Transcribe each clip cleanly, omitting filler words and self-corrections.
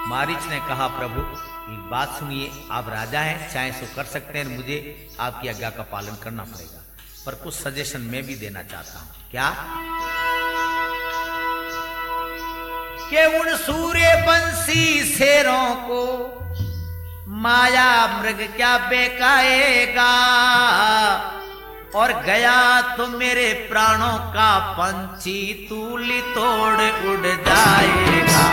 मारीच ने कहा, प्रभु एक बात सुनिए, आप राजा हैं, चाहे सो कर सकते हैं, मुझे आपकी आज्ञा का पालन करना पड़ेगा, पर कुछ सजेशन मैं भी देना चाहता हूं। क्या? कि उन सूर्यवंशी शेरों को माया मृग क्या बेकाएगा, और गया तो मेरे प्राणों का पंछी तूली तोड़ उड़ जाएगा।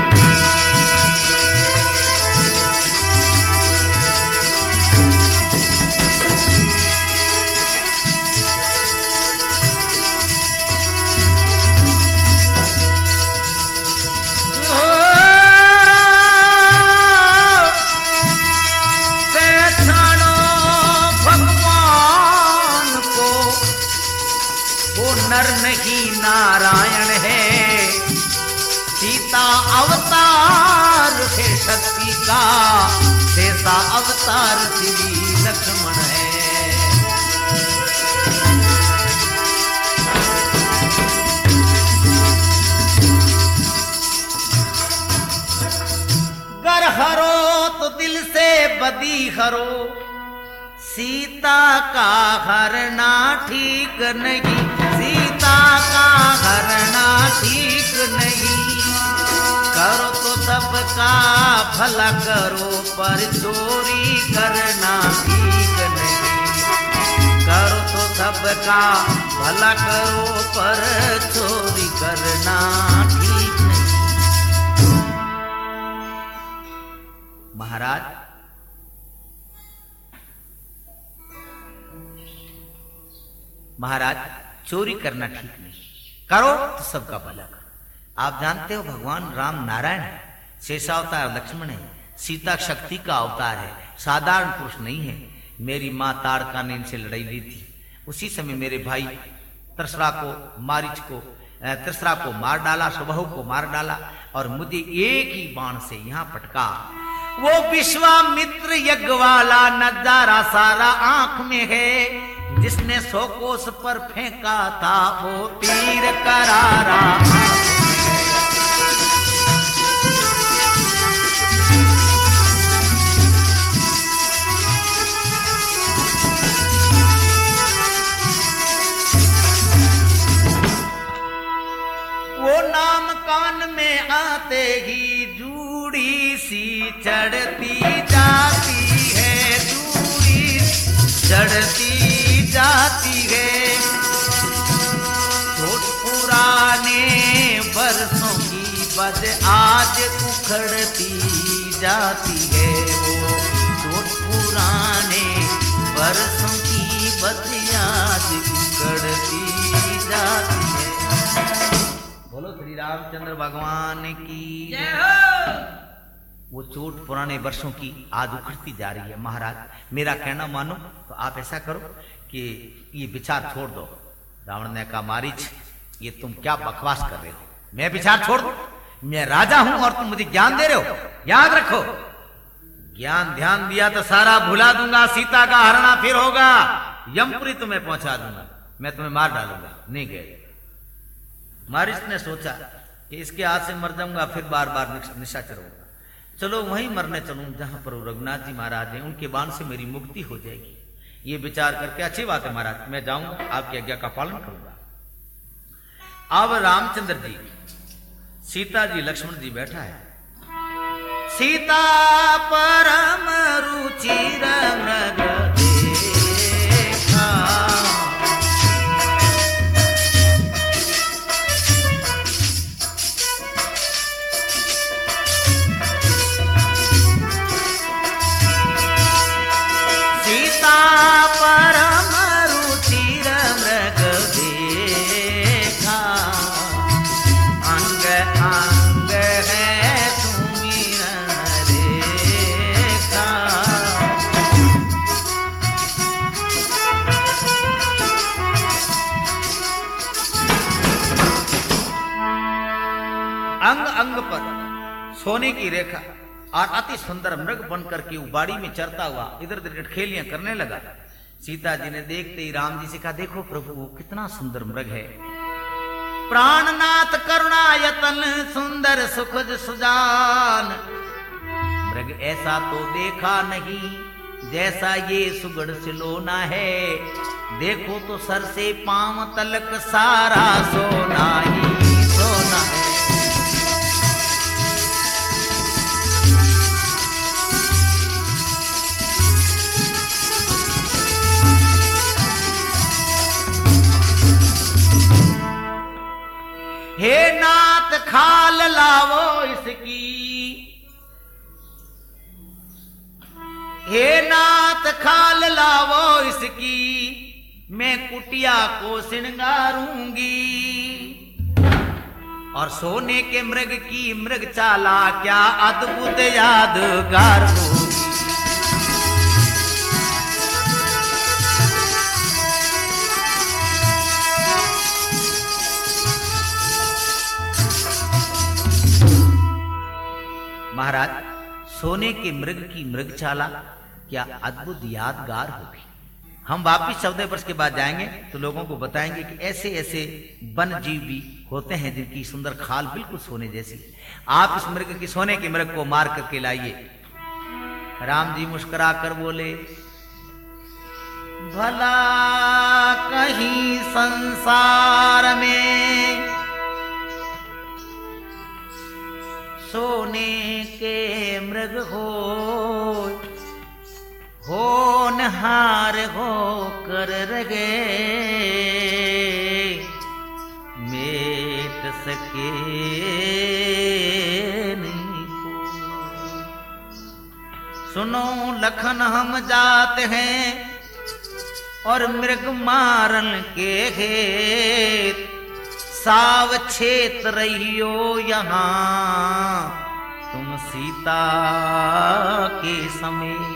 नर नहीं नारायण है, सीता अवतार है शक्ति का, शेषा अवतार श्री लक्ष्मण है। गर हरो तो दिल से बदी हरो, सीता का हरना ठीक नहीं, सीता का हरना ठीक नहीं। करो तो सबका भला करो, पर चोरी करना ठीक नहीं। करो तो सबका भला करो, पर चोरी करना ठीक नहीं। महाराज, महाराज चोरी करना ठीक नहीं, करो तो सबका भला करो। आप जानते हो भगवान राम नारायण है, शेषावतार लक्ष्मण है, सीता शक्ति का अवतार है, साधारण पुरुष नहीं है। मेरी माँ ताड़का ने इनसे लड़ाई ली थी, उसी समय मेरे भाई तरसरा को मार डाला, सुबहु को मार डाला, और मुझे एक ही बाण से यहाँ पटका। वो विश्वामित्र यज्ञ वाला नजारा सारा आंख में है, जिसने 100 कोस पर फेंका था वो तीर करारा। वो नाम कान में आते ही जूड़ी सी चढ़ती जाती है, जूड़ी चढ़ती जाती है। छोट पुराने बरसों की बद आज उखड़ती जाती है, वो छोट पुराने बरसों की बद आज उखड़ती जाती है। बोलो श्री रामचंद्र भगवान की जय हो। वो चोट पुराने वर्षों की आज उखड़ती जा रही है। महाराज, मेरा कहना मानो तो आप ऐसा करो कि ये विचार छोड़ दो। रावण ने कहा, मारीच ये तुम क्या बकवास कर रहे हो, मैं विचार छोड़ दूं? मैं राजा हूं और तुम मुझे ज्ञान दे रहे हो? याद रखो, ज्ञान ध्यान दिया तो सारा भुला दूंगा, सीता का हरणा फिर होगा, यमपुरी तुम्हें पहुंचा दूंगा, मैं तुम्हें मार डालूंगा। नहीं गए। मारीच ने सोचा कि इसके हाथ से मर जाऊंगा, फिर बार बार निशाचर होगा, चलो वहीं मरने चलूं जहां पर रघुनाथ जी महाराज हैं, उनके बाण से मेरी मुक्ति हो जाएगी। ये विचार करके अच्छी बात है महाराज, मैं जाऊंगा, आपकी आज्ञा का पालन करूंगा। अब रामचंद्र जी, सीता जी, लक्ष्मण जी बैठा है। सीता परम रुचिर मृग देखा, परम रुचिर मृग देखा, अंग अंग है सुमिरन रेखा। अंग अंग पर सोने की रेखा और अति सुंदर मृग बनकर के बाड़ी में चरता हुआ इधर उधर खेलियां करने लगा। सीता जी ने देखते ही राम जी से कहा, देखो प्रभु वो कितना सुंदर मृग है, प्राणनाथ करुणायतन सुंदर सुखद सुजान, मृग ऐसा तो देखा नहीं, जैसा ये सुगढ़ सिलोना है। देखो तो सर से पांव तलक सारा सोना ही सोना है। हे नाथ खाल लावो इसकी, हे नाथ खाल लावो इसकी, मैं कुटिया को श्रृंगारूंगी। और सोने के मृग की मृग चाला क्या अद्भुत यादगार होगी। महाराज, सोने के मृग की मृगशाला क्या अद्भुत यादगार होगी। हम वापिस 14 वर्ष के बाद जाएंगे तो लोगों को बताएंगे कि ऐसे ऐसे वन जीव भी होते हैं जिनकी सुंदर खाल बिल्कुल सोने जैसी। आप इस मृग की सोने के मृग को मार करके लाइए। राम जी मुस्कुरा कर बोले, भला कहीं संसार में सोने के मृग होनहार हो कर रगे, मेट सके नहीं को। सुनो लखन हम जाते हैं और मृग मारन के हेत, सावचेत रहियो यहाँ तुम सीता के समेत।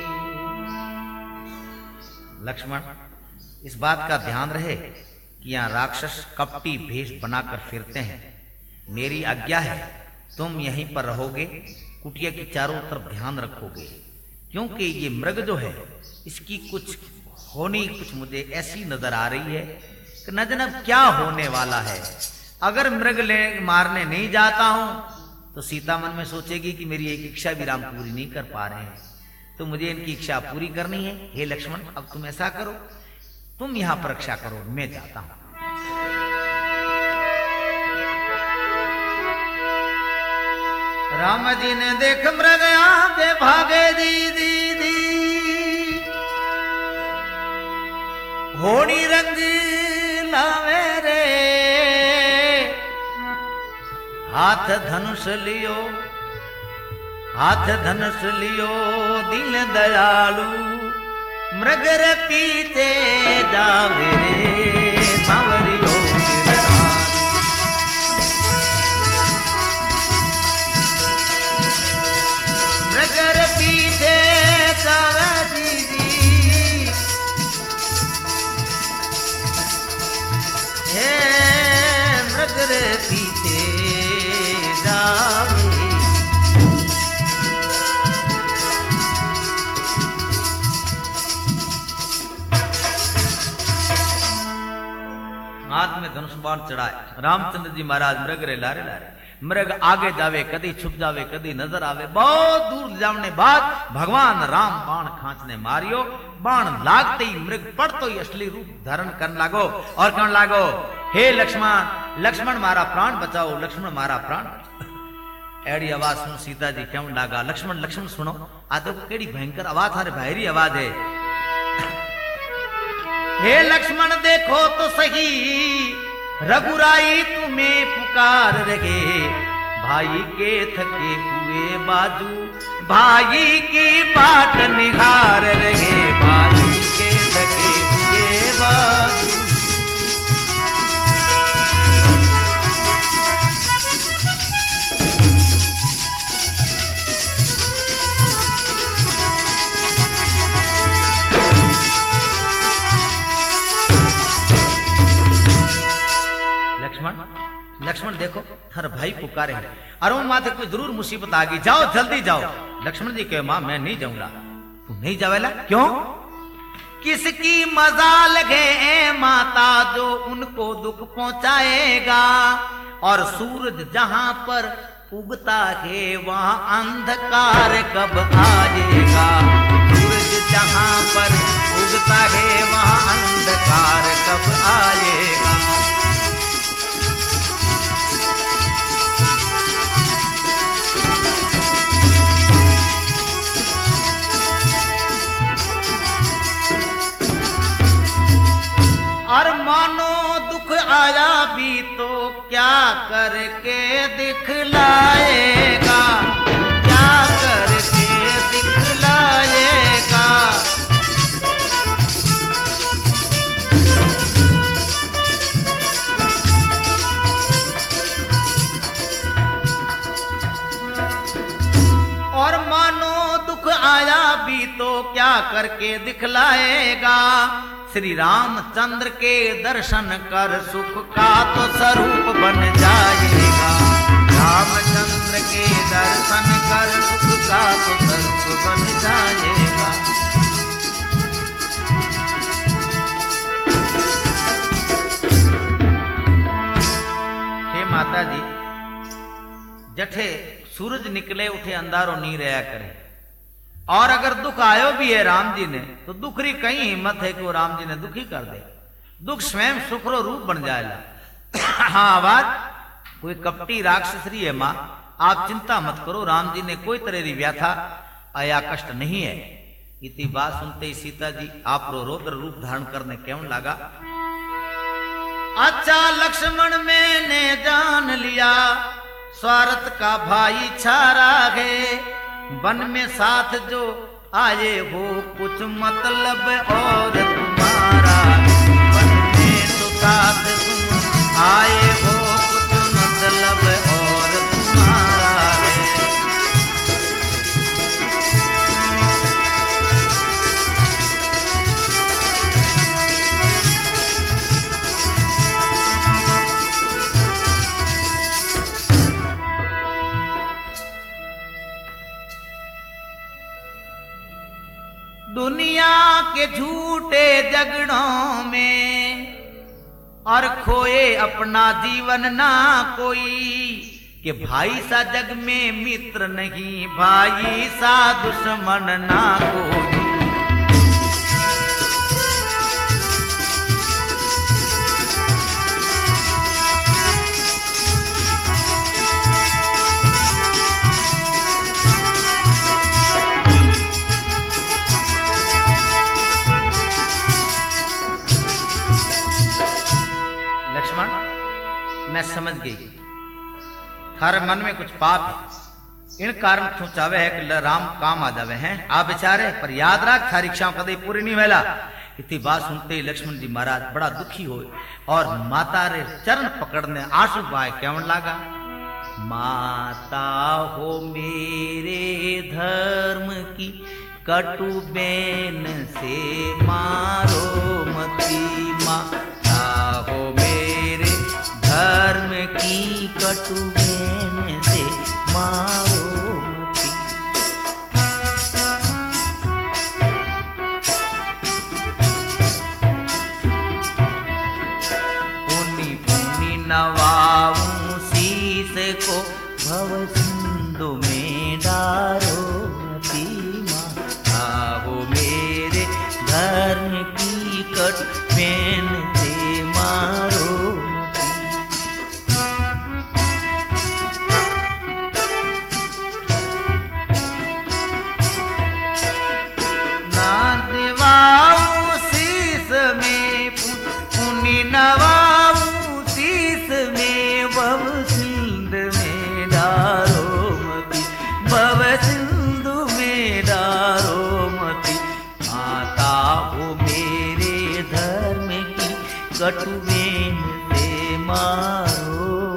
लक्ष्मण, इस बात का ध्यान रहे कि यहाँ राक्षस कपटी भेष बनाकर फिरते हैं। मेरी आज्ञा है, तुम यहीं पर रहोगे, कुटिया की चारों तरफ ध्यान रखोगे, क्योंकि ये मृग जो है इसकी कुछ होनी कुछ मुझे ऐसी नजर आ रही है कि न जाने क्या होने वाला है। अगर मृग ले मारने नहीं जाता हूं तो सीता मन में सोचेगी कि मेरी एक इच्छा भी राम पूरी नहीं कर पा रहे हैं, तो मुझे इनकी इच्छा पूरी करनी है। हे लक्ष्मण, अब तुम ऐसा करो, तुम यहां पर रक्षा करो, मैं जाता हूं। राम जी ने देख मृग आगे भागे दी दी दी, होनी रंग लावे रे, हाथ धनुष लियो, हाथ धनुष लियो दिल दयालु, मृग रे पीछे जावे रे सांवरियो। मृग रे पीछे जावे दीदी, हे मृग रे पीछे जावे। हाथ में धनुष बाण चढ़ाए रामचंद्र जी महाराज मृग रे लारे लारे। मृग आगे जावे, कदी छुप जावे, कदी नजर आवे। बहुत दूर जाने बाद भगवान राम बाण खांचने मारियो। बाण लागते ही मृग पड़तो ही असली रूप धारण करने लागो और कहने लागो, हे लक्ष्मण, लक्ष्मण मारा प्राण बचाओ, लक्ष्मण मारा प्राण बचाओ। एड़ी आवाज सुन सीता जी कहने लगा, लक्ष्मण लक्ष्मण सुनो, आ तो केड़ी भयंकर आवाज, थारे भाईरी आवाज है। हे लक्ष्मण देखो तो सही, रघुराई तुम्हें पुकार रहे, भाई के थके हुए बाजू, भाई की बाट निहार रहे, भाई के थके हुए बाजू। लक्ष्मण देखो हर भाई पुकारे हैं, अरे माथे कोई जरूर मुसीबत आ गई, जाओ जल्दी जाओ। लक्ष्मण जी कहे, मां मैं नहीं जाऊंगा। तू नहीं जावेला क्यों? किसकी मजाल है माता जो उनको दुख पहुंचाएगा, और सूरज जहां पर उगता है वहां अंधकार कब आएगा। सूरज जहां पर उगता है वहां अंधकार कब आएगा। और मानो दुख आया भी तो क्या करके दिखलाएगा, क्या करके दिखलाएगा। और मानो दुख आया भी तो क्या करके दिखलाएगा। श्री रामचंद्र के दर्शन कर सुख का तो स्वरूप बन जाएगा। रामचंद्र के दर्शन कर सुख का तो स्वरूप बन जाएगा। हे माता जी, जठे सूरज निकले उठे अंधारो नहीं रहा करे। और अगर दुख आयो भी है राम जी ने तो दुख री कहीं हिम्मत है कि वो राम जी ने दुखी कर दे। दुख स्वयं सुखरो रूप बन जाएगा। हाँ आवाज कोई कपटी राक्षसरी है मां, आप चिंता मत करो, राम जी ने कोई तरह की व्याथा आया कष्ट नहीं है। इतनी बात सुनते ही सीता जी आप रौद्र रूप धारण करने क्यों लगा। अच्छा लक्ष्मण मैंने जान लिया स्वार्थ का भाई छारा है। वन में साथ जो आए हो कुछ मतलब और तुम्हारा। वन में तो साथ तुम आए हो कुछ मतलब और तुम्हारा है। दुनिया के झूठे झगड़ों में और खोए अपना जीवन ना कोई। कि भाई सा जग में मित्र नहीं, भाई सा दुश्मन ना कोई। मैं समझ गई थारे मन में कुछ पाप है, इन कारण क्यों चावे है कि राम काम आ जावे हैं आप बेचारे। पर याद रख थारी इच्छा कदे पूरी नहीं वेला। इतनी बात सुनते ही लक्ष्मण जी महाराज बड़ा दुखी हुए और माता रे चरण पकड़ने आंसू बहाए केवन लागा। माता हो मेरे धर्म की कटु बेन से मारो मती। माता हो मेरे धर्म की कटु बेन से मारो मती। पुनि पुनि नवाऊं शीस को भव सिंधु में डारो मती। माता हो मेरे धर्म की कटु बेन से मारो। नवाऊं शीस में भव सिंधु में डारो मती। भव सिंधु में डारो मती। माता हो मेरे धर्म की कटु बेन से मारो।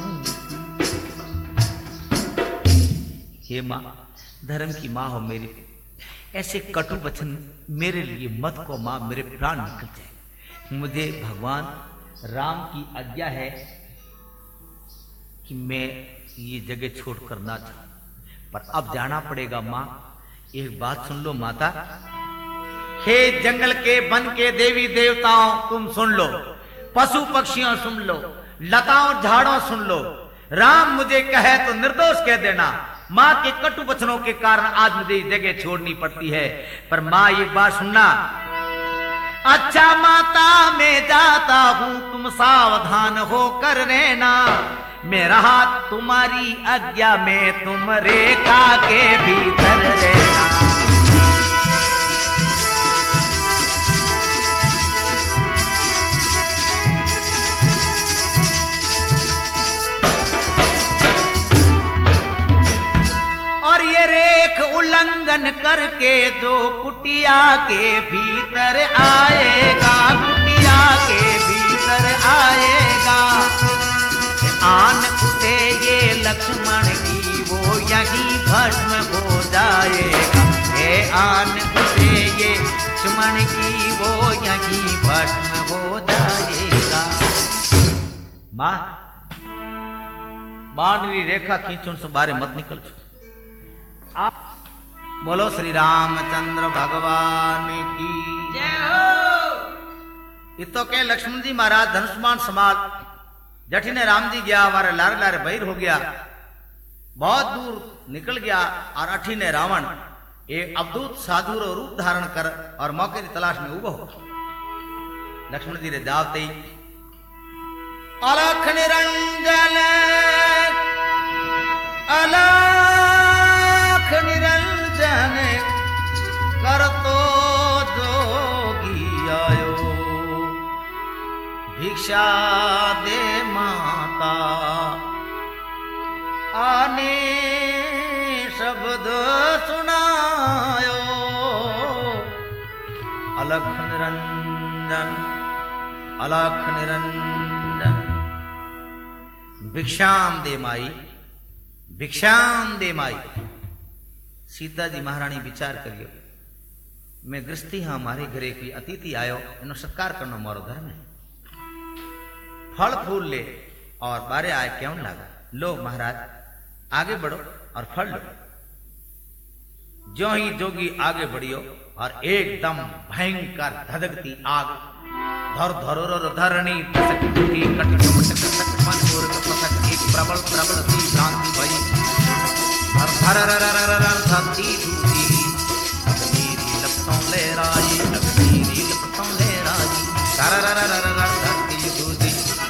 हे माँ, धर्म की माँ हो मेरी, ऐसे कटु वचन मेरे लिए मत को माँ, मेरे प्राण निकल जाए। मुझे भगवान राम की आज्ञा है कि मैं ये जगह छोड़कर ना जाऊं, पर अब जाना पड़ेगा मां। एक बात सुन लो माता, हे जंगल के वन के देवी देवताओं तुम सुन लो, पशु पक्षियों सुन लो, लताओं झाड़ों सुन लो। राम मुझे कहे तो निर्दोष कह देना। माँ के कटु वचनों के कारण आज मुझे जगह छोड़नी पड़ती है, पर माँ ये बात सुनना, अच्छा माता मैं जाता हूं, तुम सावधान होकर रहना, मेरा हाथ तुम्हारी आज्ञा में, तुम रेखा के भीतर रहना। और ये रेख उल्लंघन करके जो कुटिया के भीतर आएगा, कुटिया के भीतर आएगा, आन उठे ये लक्ष्मण की वो यहीं भस्म हो जाएगा। हे आन उठे ये लक्ष्मण की वो यहीं भस्म हो जाएगा। मां बाणरी रेखा खींचो से बारे मत निकल। आप बोलो श्री रामचंद्र भगवान की जय हो। इतो के लक्ष्मण जी महाराज धनुष्मान समाज जठी ने राम जी गया, हमारे लारे लारे बहिर हो गया, बहुत दूर निकल गया, और अठी ने रावण एक अवधूत साधु रो रूप धारण कर और मौके की तलाश में उबो हो। लक्ष्मण जी ने जावते अलख निरंजन अलख निरंजन कर तो जोगी आयो, भिक्षा दे माता आने शब्द सुनायो। अलख निरंजन अलख निरंजन भिक्षाम दे माई, भिक्षाम दे माई। सीता जी महाराणी विचार करियो, मैं गृहस्थी हाँ, मारे घरे कोई अतिथि आयो, एनो सत्कार करना मारो धर्म है। फल फूल ले और बारे आए क्यों लगा, लो महाराज आगे बढ़ो और फल लो। जो ही जोगी आगे बढ़ियो और एकदम भयंकर धधकती आग धर धरो धरणी पसकी कटक मनोर पसक एक प्रबल प्रबल सी भ्रांति भई धर धर धरती दूती अग्नि लपटों ले राई, अग्नि लपटों ले राई, धर धरती दूती।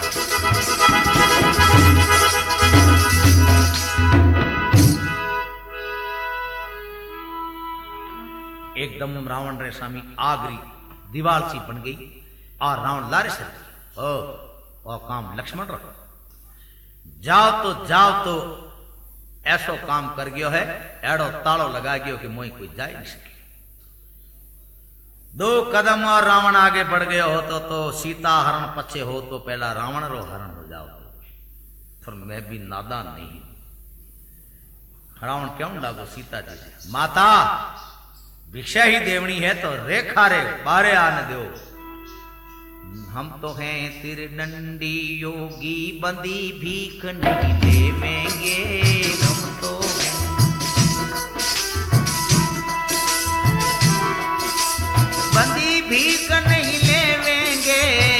एकदम रावण रे स्वामी आगरी दीवार सी बन गई और रावण लारे से ओ काम लक्ष्मण रखो, जाओ तो ऐसो काम कर गयो है, एड़ो तालो लगा गयो कि मोई कोई जा नहीं सके। 2 कदम और रावण आगे बढ़ गयो हो तो सीता हरण पछे हो तो पहला रावण रो हरण हो जाओ, फिर मैं भी नादान नहीं। रावण क्यों लागो सीता जी, माता भिक्षा ही देवनी है तो रेखा रे बारे आने दो। हम तो हैं तिरडंडी योगी, बंदी भीख नहीं देवेंगे, हम तो बंदी भीख नहीं लेवेंगे,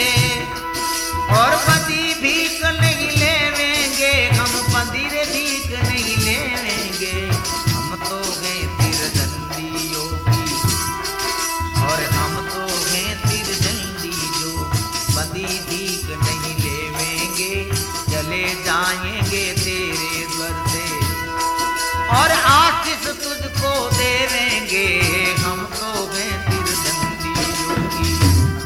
और बंदी भीख नहीं लेवेंगे, हम बंदी रे भीख नहीं लेवेंगे। हम तो हैं तिरडंडी योगी, और हम तो हैं तिरडंडी योगी, बंदी भीख नहीं लेवेंगे, चले जाएंगे तेरे द्वार से, और आशीष तुझको देवेंगे। हम तो हैं तिरडंडी योगी।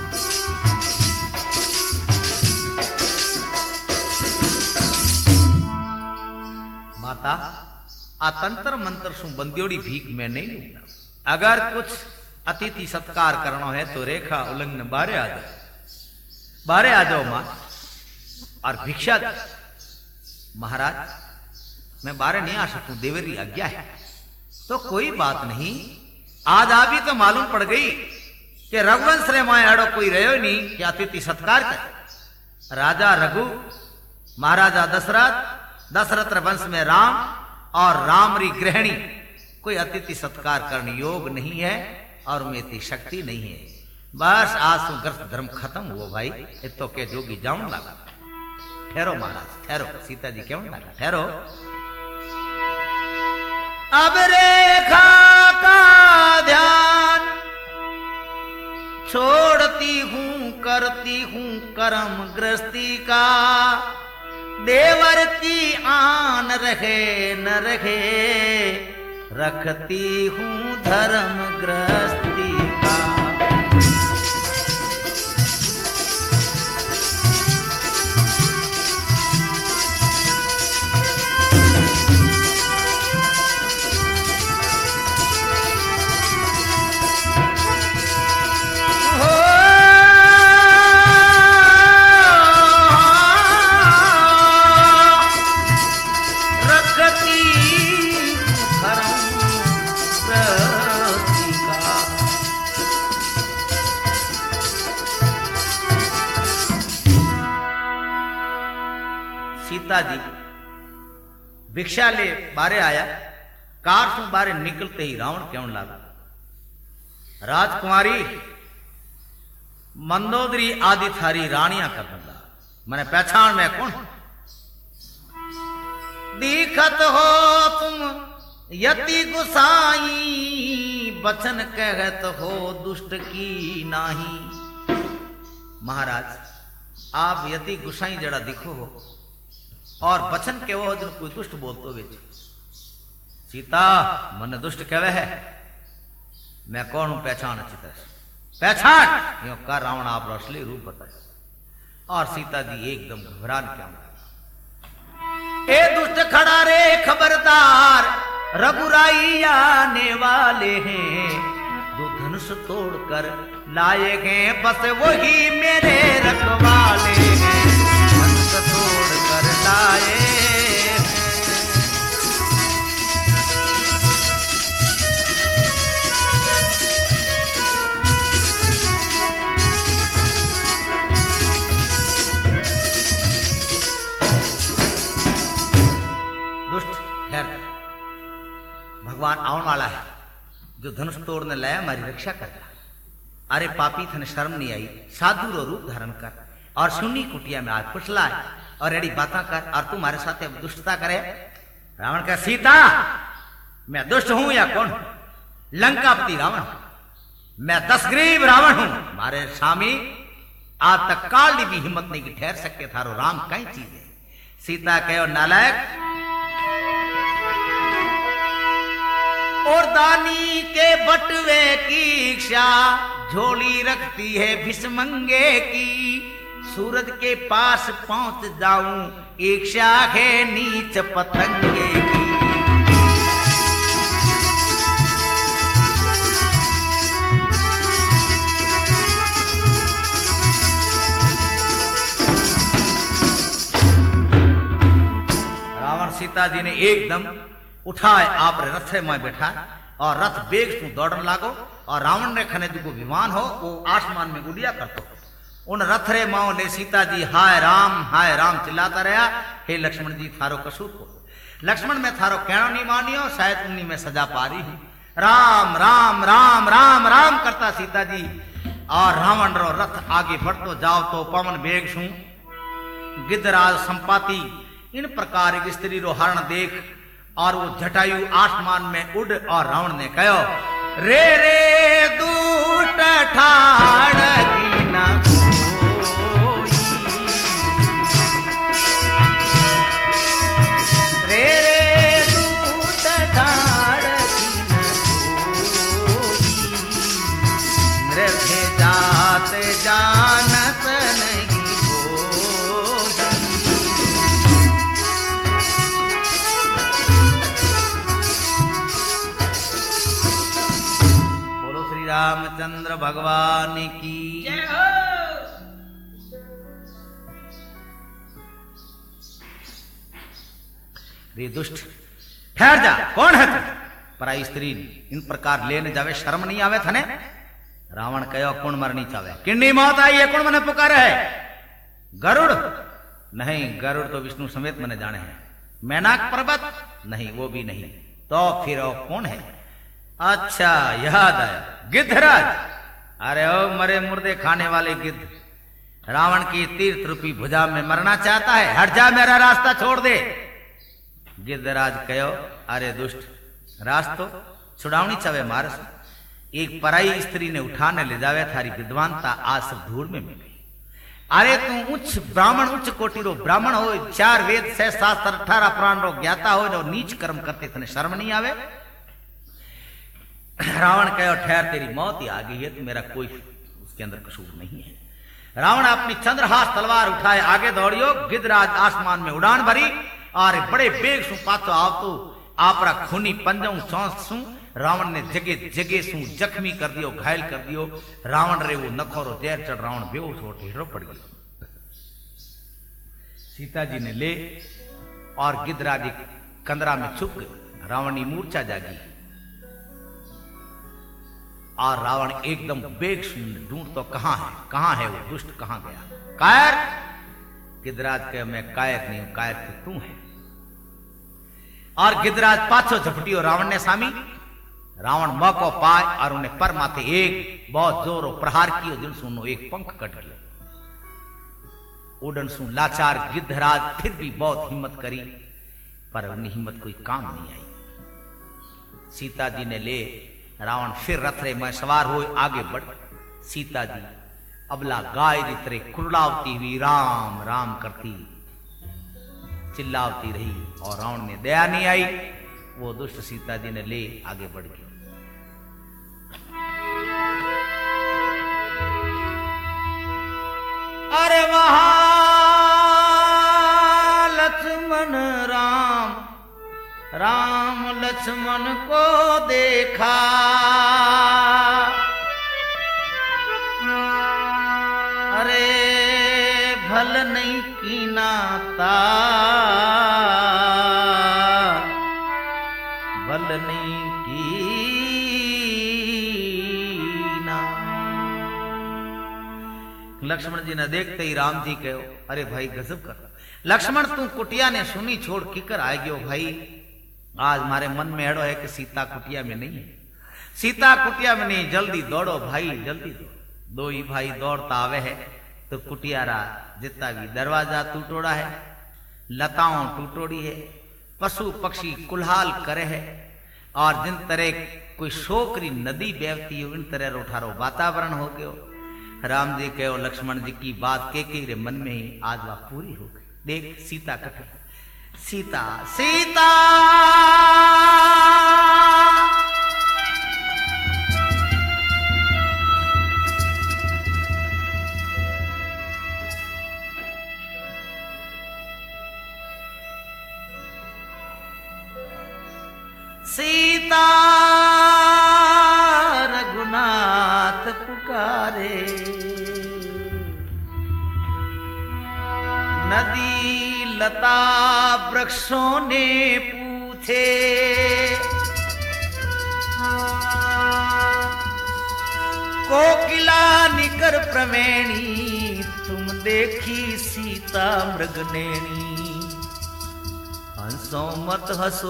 माता आ तंत्र मंत्र सु बंदियोड़ी भीख में नहीं लूंगा। अगर कुछ अतिथि सत्कार करना है तो रेखा उल्लंघन बारे आ जाओ मां, और भिक्षा दो। महाराज मैं बारे नहीं आ सकूं, देवरी आज्ञा है। तो कोई बात नहीं, आज आ भी तो मालूम पड़ गई कि रघुवंश रे मां एड़ो कोई रहो नहीं कि अतिथि सत्कार कर। राजा रघु, महाराजा दशरथ वंश में राम और राम री गृहिणी, कोई अतिथि सत्कार करने योग नहीं है और में इतनी शक्ति नहीं है। बस आज तो ग्रस्त धर्म खत्म हुआ भाई, इतो के जोगी जाऊं लगा। ठहरो महाराज ठहरो। सीता जी क्यों डाला? ठहरो। अब रेखा का ध्यान छोड़ती हूं, करती हूं कर्म गृहस्थी का। देवर की आन रहे न रहे, रखती हूं धर्म गृहस्थी का। सीता जी भिक्षा ले बारे आया। कार से बारे निकलते ही रावण क्यों लागा? राजकुमारी मंदोदरी आदि थारी रानियां कर लगा, मैंने पहचान में कौन? दिखत हो तुम यति गुसाई, बचन कहत हो दुष्ट की नाही। महाराज आप यति गुसाई जड़ा दिखो हो और बचन के वो जो कोई दुष्ट बोलतो बेच। सीता मन दुष्ट कहवे है, मैं कौन हूं? पहचान अच्छी तरह से पहचान। यो का रावण आप असली रूप बताए। और सीता जी एकदम घबरान क्या लगा। ए दुष्ट खड़ा रे खबरदार, रघुराई आने वाले हैं। जो धनुष तोड़कर लाए हैं बस वही मेरे रखवाले हैं। धनुष तोड़कर लाए भगवान आने वाला है, जो धनुष तोड़ने लाया हमारी रक्षा कर रहा। अरे पापी थने शर्म नहीं आई, साधु रो रूप धारण कर और सुनी कुटिया में आज पुछला और एड़ी बातें कर और तू हमारे साथ दुष्टता करे। रावण का सीता मैं दुष्ट हूं या कौन? लंकापति रावण, मैं दशग्रीव रावण हूं। हमारे स्वामी आज तक काल भी हिम्मत नहीं की ठहर सके थारो राम कई चीज है। सीता कहो नालायक, और दानी के बटवे की इच्छा झोली रखती है भिष्मंगे की। सूरज के पास पहुंच जाऊं इच्छा है नीच पतंगे की। रावण सीता जी ने एकदम उठाए आप रथ में बैठा और रथ बेग से दौड़न लागो। और रावण ने खने जो विमान हो वो आसमान में उड़िया करतो। उन रथ रे माओ ने सीता जी हाय राम चिल्लाता रहा। हे लक्ष्मण जी थारो कसूर को। लक्ष्मण में थारो कहना नहीं मानियो, शायद उन्हीं में सजा पा रही हूं। राम राम राम राम राम करता सीता जी और रावण रो रथ आगे बढ़तो जाओ तो पवन बेग सू गिद्धराज संपाति इन प्रकार एक स्त्री रो हरण देख और वो जटायु आसमान में उड़। और रावण ने कहो रे रे दूत ठाड़ की ना कोई, रे रे दूत ठाड़ की ना कोई। नृत्य जात जानत नहीं रामचंद्र भगवान की जय हो। रे दुष्ट ठहर जा, कौन है तू? पराई स्त्री इन प्रकार लेने जावे शर्म नहीं आवे थने? रावण कहो कौन मरनी चावे? किन्नी मौत आई है, कौन मने पुकारे है? गरुड़? नहीं, गरुड़ तो विष्णु समेत मैंने जाने हैं। मैनाक पर्वत? नहीं, वो भी नहीं। तो फिर कौन है? अच्छा याद आया, गिद्धराज। अरे ओ मरे मुर्दे खाने वाले गिद्ध, रावण की तीर्थ रूपी भुजा में मरना चाहता है, हट जा, मेरा रास्ता छोड़ दे। गिद्धराज कहो, अरे दुष्ट, रास्तो छुड़ावनी चाहे मारस। एक पराई स्त्री ने उठाने ले जावे, थारी विद्वानता आज सब धूल में मिल गई। अरे तू उच्च ब्राह्मण, उच्च कोटि रो ब्राह्मण हो, 4 वेद 6 शास्त्र 18 पुराण रो ज्ञाता हो, जो नीच कर्म करते तने शर्म नहीं आवे। रावण कहो, ठहर, तेरी मौत ही आ गई है, तो मेरा कोई उसके अंदर कसूर नहीं है। रावण अपनी चंद्रहास तलवार उठाए आगे दौड़ियो। गिद्धराज आसमान में उड़ान भरी और बड़े बेग सु पातो आवतो आपरा खूनी पंजों चौंस सु रावण ने जगह जगह सु जख्मी कर दियो, घायल कर दियो। रावण रे वो नखोरो जहर चढ़, रावण बेहोश हो ढेरो पड़ गयो। सीता जी ने ले और गिद्धराज एक कंदरा में छुप गए। रावण की मूर्छा जागी और रावण एकदम बेग ढूंढ तो कहां है वो दुष्ट, कहां गया? कायर? गिद्धराज कहे, मैं कायर नहीं हूं, कायर तो तू है। और गिद्धराज पाछो झपटियो रावण ने सामी। रावण मौको पाए और उन्हें पर माथे एक बहुत जोरो प्रहार कियो, जिन सुनो एक पंख कट गयो। उड़न सु लाचार गिद्धराज फिर भी बहुत हिम्मत करी, पर उन्हें हिम्मत कोई काम नहीं आई। सीता जी ने ले रावण फिर रथरे में सवार हुए, आगे बढ़। सीता जी अबला गाय की तरह कुरलावती हुई राम राम करती चिल्लावती रही, और रावण ने दया नहीं आई। वो दुष्ट सीता जी ने ले आगे बढ़ गया। अरे वहां लक्ष्मण राम, राम लक्ष्मण को देखा, अरे भल नहीं कीना भल नहीं कीना। लक्ष्मण जी ने देखते ही राम जी कहो, अरे भाई गजब कर लक्ष्मण, तू कुटिया ने सुनी छोड़ किकर आ गयो भाई। आज हमारे मन में एड़ो है कि सीता कुटिया में नहीं है, सीता कुटिया में नहीं, जल्दी दौड़ो भाई, जल्दी दौड़ो। दो ही भाई दौड़ता आवे है तो कुटियारा जितना भी दरवाजा टूटोड़ा है, लताओं टूटोड़ी है, पशु पक्षी कुल्हाल करे है, और जिन तरह कोई शोकरी नदी बेवती हो, इन तरह रोठारो वातावरण हो गयो। राम जी कहो, लक्ष्मण जी की बात के रे मन में ही आज वह पूरी हो गई। देख सीता कथे, सीता सीता सीता रघुनाथ पुकारे, नदी लता वृक्षों ने पूछे, कोकिला निकर प्रमेणी, तुम देखी सीता मृगनेणी। हंसो मत हंसो,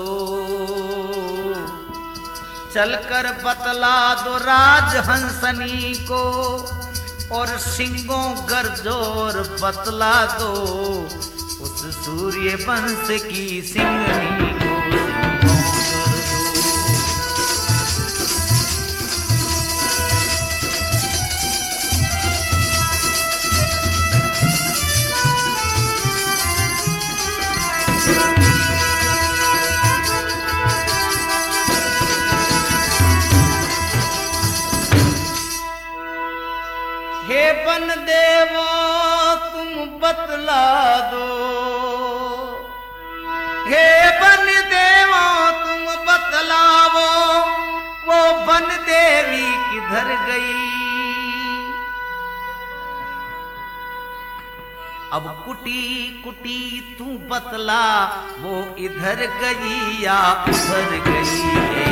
चलकर बतला दो राज हंसनी को, और सिंगों गर्जोर बतला दो उस सूर्य वंश की सिंगनी को। हे बन देवो तुम बतला दो, हे बन देवो तुम बतलावो, वो बन देवी किधर गई। अब कुटी कुटी तू बतला, वो इधर गई या उधर गई है।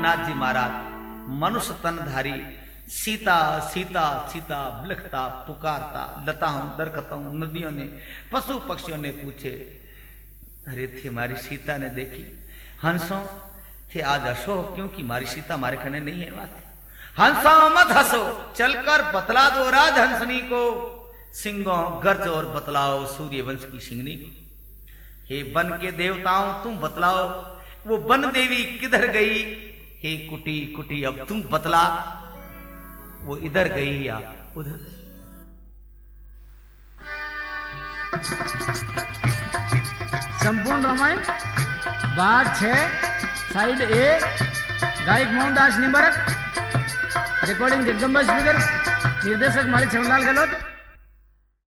नाथ जी महाराज मनुष्य तनधारी सीता सीता सीता बिलखता पुकारता, लताओं दरख्तों नदियों ने पशु पक्षियों ने पूछे, अरे थे हमारी सीता ने देखी, हंसों थे आज हंसो क्योंकि हमारी सीता हमारे खने नहीं है। बात हंसो मत हंसो, चलकर बतला दो राज हंसनी को, सिंहों गर्ज और बतलाओ सूर्यवंश की सिंगनी को। हे वन के देवताओं तुम बतलाओ वो वन देवी किधर गई, हे कुटी कुटी अब तुम बतला वो इधर गई या उधर। संपूर्ण रामायण भाग 6 साइड ए, गायक मोहनदास निम्बरक, रिकॉर्डिंग जगदम्बा स्पीकर, निर्देशक मालिक छमलाल गहलोत।